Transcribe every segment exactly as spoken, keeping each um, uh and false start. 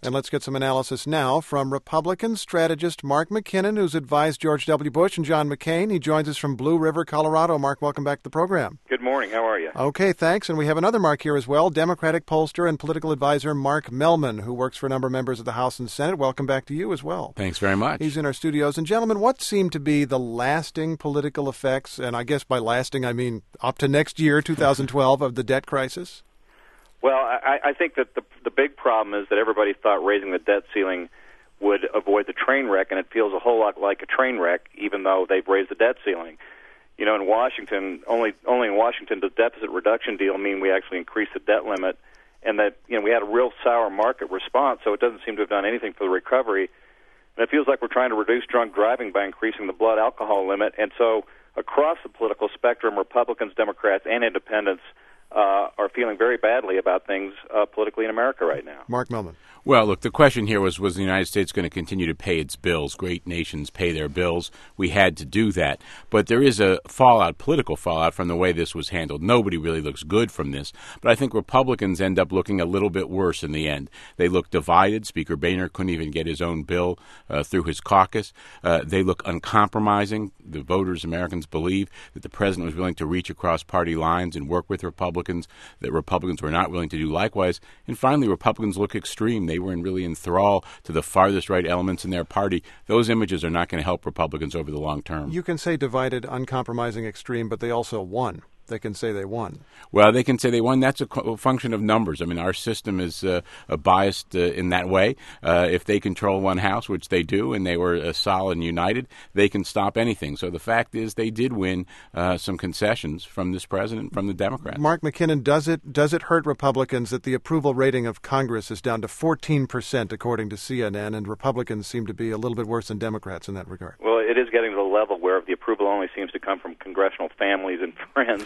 And let's get some analysis now from Republican strategist Mark McKinnon, who's advised George W. Bush and John McCain. He joins us from Blue River, Colorado. Mark, welcome back to the program. Good morning. How are you? Okay, thanks. And we have another Mark here as well, Democratic pollster and political advisor Mark Mellman, who works for a number of members of the House and Senate. Welcome back to you as well. Thanks very much. He's in our studios. And gentlemen, what seem to be the lasting political effects, and I guess by lasting I mean up to next year, two thousand twelve, of the debt crisis? Well, I, I think that the the big problem is that everybody thought raising the debt ceiling would avoid the train wreck, and it feels a whole lot like a train wreck, even though they've raised the debt ceiling. You know, in Washington, only only in Washington does deficit reduction deal mean we actually increase the debt limit, and that, you know, we had a real sour market response, so it doesn't seem to have done anything for the recovery. And it feels like we're trying to reduce drunk driving by increasing the blood alcohol limit, and so across the political spectrum, Republicans, Democrats, and independents Uh, are feeling very badly about things uh, politically in America right now. Mark Mellman. Well, look, the question here was, was the United States going to continue to pay its bills? Great nations pay their bills. We had to do that. But there is a fallout, political fallout, from the way this was handled. Nobody really looks good from this. But I think Republicans end up looking a little bit worse in the end. They look divided. Speaker Boehner couldn't even get his own bill uh, through his caucus. Uh, they look uncompromising. The voters, Americans, believe that the president was willing to reach across party lines and work with Republicans, that Republicans were not willing to do likewise. And finally, Republicans look extreme. They were in really in thrall to the farthest right elements in their party. Those images are not going to help Republicans over the long term. You can say divided, uncompromising, extreme, but they also won. They can say they won. Well, they can say they won. That's a co- function of numbers. I mean, our system is uh, uh, biased uh, in that way. Uh, if they control one house, which they do, and they were uh, solid and united, they can stop anything. So the fact is they did win uh, some concessions from this president, from the Democrats. Mark McKinnon, does it does it hurt Republicans that the approval rating of Congress is down to fourteen percent, according to C N N, and Republicans seem to be a little bit worse than Democrats in that regard? Well, it is getting to the level where the approval only seems to come from congressional families and friends.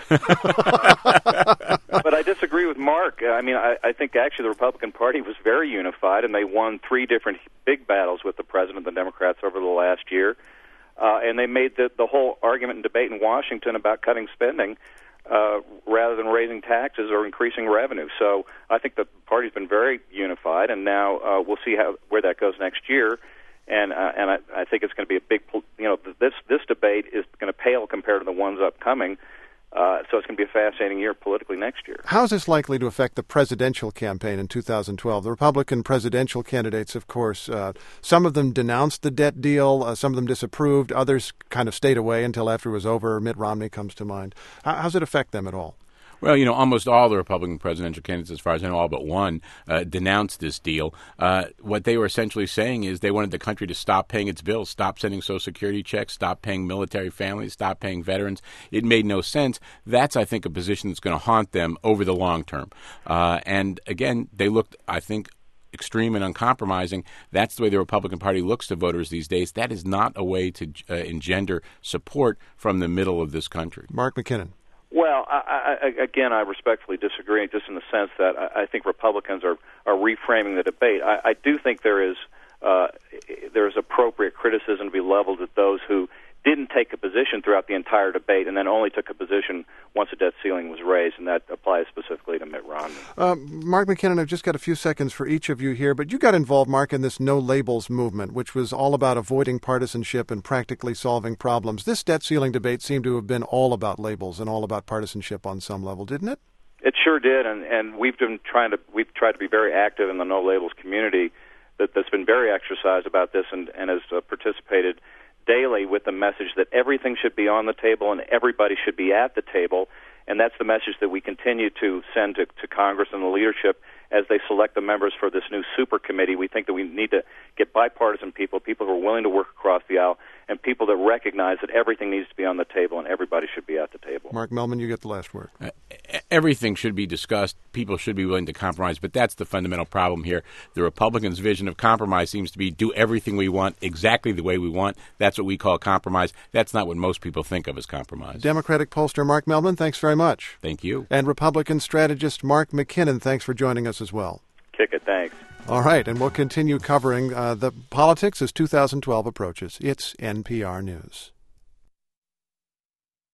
But I disagree with Mark. I mean, I, I think actually the Republican Party was very unified, and they won three different big battles with the president and the Democrats over the last year. Uh, and they made the, the whole argument and debate in Washington about cutting spending uh, rather than raising taxes or increasing revenue. So I think the party's been very unified, and now uh, we'll see how where that goes next year. And uh, and I, I think it's going to be a big, you know, this this debate is going to pale compared to the ones upcoming. Uh, so it's going to be a fascinating year politically next year. How is this likely to affect the presidential campaign in two thousand twelve? The Republican presidential candidates, of course, uh, some of them denounced the debt deal, uh, some of them disapproved, others kind of stayed away until after it was over. Mitt Romney comes to mind. How, how does it affect them at all? Well, you know, almost all the Republican presidential candidates, as far as I know, all but one, uh, denounced this deal. Uh, what they were essentially saying is they wanted the country to stop paying its bills, stop sending Social Security checks, stop paying military families, stop paying veterans. It made no sense. That's, I think, a position that's going to haunt them over the long term. Uh, and, again, they looked, I think, extreme and uncompromising. That's the way the Republican Party looks to voters these days. That is not a way to uh, engender support from the middle of this country. Mark McKinnon. Well, I, I, again, I respectfully disagree, just in the sense that I, I think Republicans are, are reframing the debate. I, I do think there is uh, there is appropriate criticism to be leveled at those who didn't take a position throughout the entire debate and then only took a position once the debt ceiling was raised, and that applies specifically to Mitt Romney. Uh, Mark McKinnon, I've just got a few seconds for each of you here, but you got involved, Mark, in this No Labels movement, which was all about avoiding partisanship and practically solving problems. This debt ceiling debate seemed to have been all about labels and all about partisanship on some level, didn't it? It sure did, and, and we've been trying to we've tried to be very active in the No Labels community that, that's been very exercised about this and, and has uh, participated daily with the message that everything should be on the table and everybody should be at the table, and that's the message that we continue to send to, to Congress and the leadership as they select the members for this new super committee. We think that we need to get bipartisan people, people who are willing to work across the aisle, and people that recognize that everything needs to be on the table and everybody should be at the table. Mark Mellman, you get the last word. Uh, everything should be discussed. People should be willing to compromise, but that's the fundamental problem here. The Republicans' vision of compromise seems to be do everything we want exactly the way we want. That's what we call compromise. That's not what most people think of as compromise. Democratic pollster Mark Mellman, thanks very much. Thank you. And Republican strategist Mark McKinnon, thanks for joining us as well. Kick it, thanks. All right, and we'll continue covering uh, the politics as two thousand twelve approaches. It's N P R News.